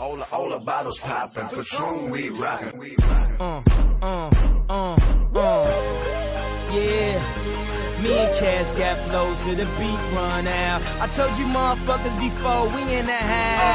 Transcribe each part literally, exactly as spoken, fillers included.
all the, all the bottles poppin', Patron we rockin'. Uh, uh, uh, uh, yeah. Me and Cass got flows to the beat run out. I told you motherfuckers before, we in the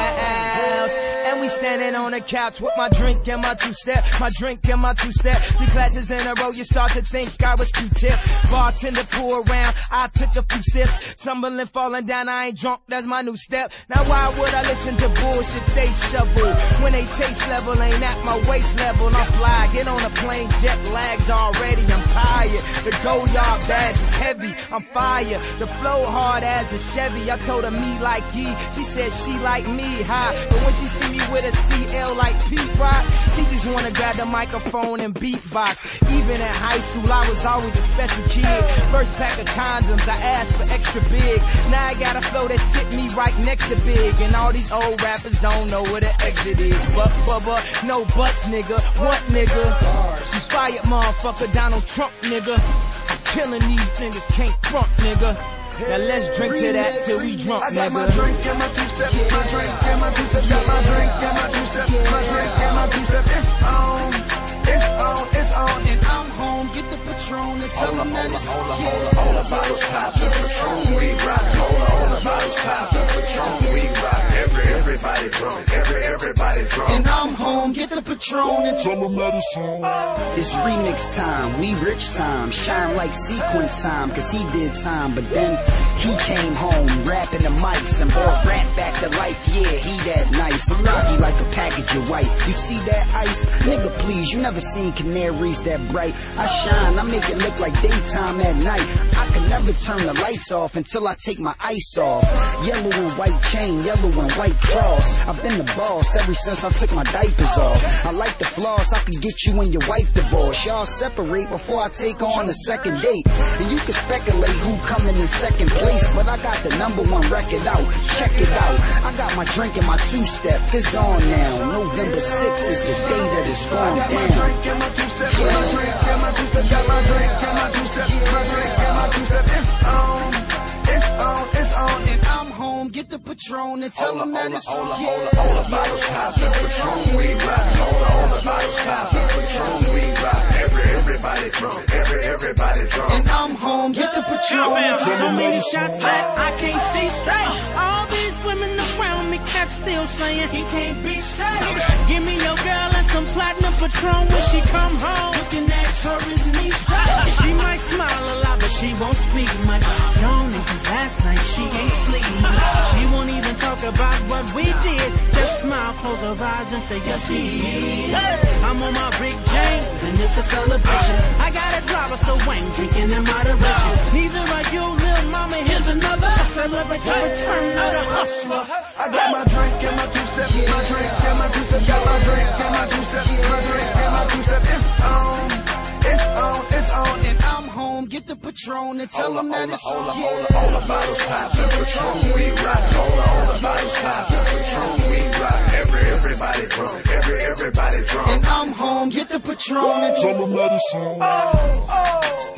house. And we standing on the couch with my drink and my two-step. My drink and my two-step. Three classes in a row, you start to think I was Q-tip. Bartender pour around, I took a few sips. Stumbling, falling down, I ain't drunk, that's my new step. Now why would I listen to bullshit they shovel? When they taste level ain't at my waist level. I'm fly, get on a plane, jet lagged already, I'm tired. The gold yard badge is heavy, I'm fire. The flow hard as a Chevy. I told her me like ye, she said she like me high. But when she see me with a C L like Pete Rock, she just wanna grab the microphone and beatbox. Even in high school, I was always a special kid. First pack of condoms, I asked for extra big. Now I got a flow that sit me right next to big. And all these old rappers don't know where the exit is. But, but, but, no buts, nigga. What, nigga? You fired, motherfucker, Donald Trump, nigga. Killing these niggas, can't front, nigga. Now let's drink to that till we drunk, nigga. I got my drink and my two-step, my drink and my two-step, got my drink and my two-step, my drink and my two-step. It's on, it's on, it's on, and I'm home. Get the Patron and tell them that it's all the, all the, all the bottles poppin', Patron we rock. All the, all the bottles poppin', Patron we rock. Every, everybody drunk, every, everybody drunk. And I'm home. Get the Patron and tell them that it's on. It's remix time, we rich time, shine like sequence time, cause he did time, but then he came home, rapping the mics, and brought rap back to life, yeah, he that nice, I'm rocky like a package of white, you see that ice? Nigga please, you never seen canaries that bright, I shine, I make it look like daytime at night, I can never turn the lights off until I take my ice off, yellow and white chain, yellow and white cross, I've been the boss ever since I took my diapers off, I like the floss, I could get you and your wife divorced. Y'all separate before I take on the second date. And you can speculate who coming in second place, but I got the number one record out. Check it out. I got my drink and my two-step. It's on now. November sixth is the day that it's going down. My drink and my two-step, my drink and my two-step, got my drink and my two-step, my drink and my two-step. It's on, it's on, it's on, and I'm home. Get the Patron and tell them that it's on. All the, all the, all the bottles poppin', Patron we rock. All the, all the bottles poppin', Patron we rock. Every, everybody drunk, every, everybody drunk. And I'm home. Get the Patron and tell them that it's on. So many shots that I can't see straight. All these women around me, cats still saying he can't be straight. Give me your girl and some platinum Patron when she come home. Looking at her is me straight. She might smile a lot, but she won't speak much. Yawning, cause last night she ain't sleep much. She won't even talk about what we did. Just smile, close her eyes and say yes she is. I'm on my Rick James and it's a celebration. I got a driver, so ain't drinking in moderation. Neither are you, little mama, here's another. Celebrate the return of the hustler. I got my drink and my two-step, my drink and my two-step, got my drink and my two-step, my drink and my two-step. It's on, it's on, it's on, and I'm home. Get the Patron and tell them that it's on. All the, all the, all the bottles poppin', Patron we rock. All the, all the bottles poppin', Patron we rock. Every, everybody drunk, every, everybody drunk. And I'm home. Get the Patron and tell them that it's on. Oh, oh.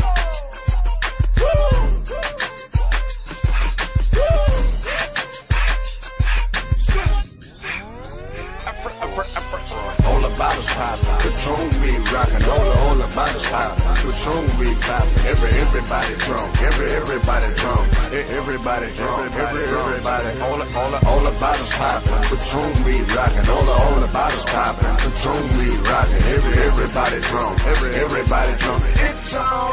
All the bottles poppin', Patron we rockin'. All the, all the bottles poppin', Patron we poppin'. Every, everybody drunk, every, everybody drunk, everybody drunk, every, everybody. All the, all the, all the bottles poppin', Patron we rockin'. All the, all the bottles poppin', Patron we rockin'. Every, everybody drunk, every, everybody drunk. It's on.